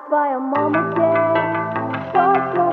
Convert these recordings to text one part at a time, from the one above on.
в твоем омуте точно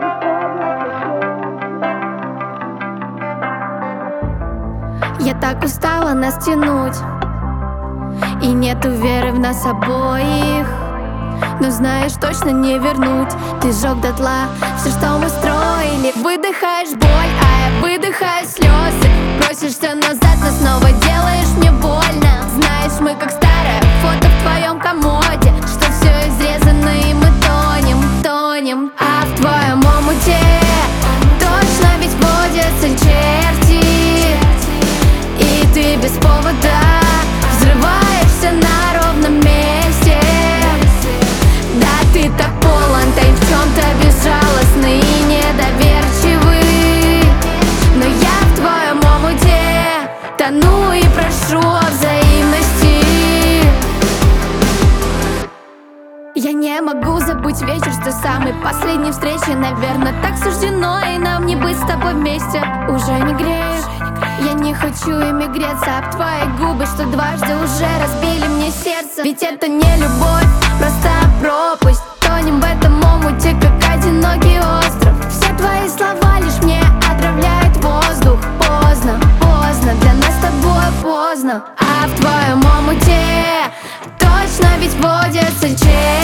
выходит. Я так устала нас тянуть, и нету веры в нас обоих. Но знаешь, точно не вернуть. Ты сжег дотла все, что мы строили. Выдыхаешь боль, а я выдыхаю слезы. Просишься назад, но снова делаешь мне больно. Знаешь, мы как старое фото в твоем комоде, что все изрезано и мы тонем. А в твоем омуте точно ведь водятся черти, и ты без повода взрываешься на ровном месте. Да, ты так полон, ты в чем-то безжалостный и недоверчивый. Но я в твоем омуте тону и прошу о взаимности. Я не могу забыть вечер с той самой последней встречи. Наверное, так суждено, и нам не быть с тобой вместе. Уже не греешь, я не хочу ими греться об твои губы, что дважды уже разбили мне сердце. Ведь это не любовь, просто пропасть. Тонем в этом омуте, как одинокий остров. Все твои слова лишь мне отравляют воздух. Поздно, для нас с тобой поздно. А в твоем омуте точно ведь водятся черти,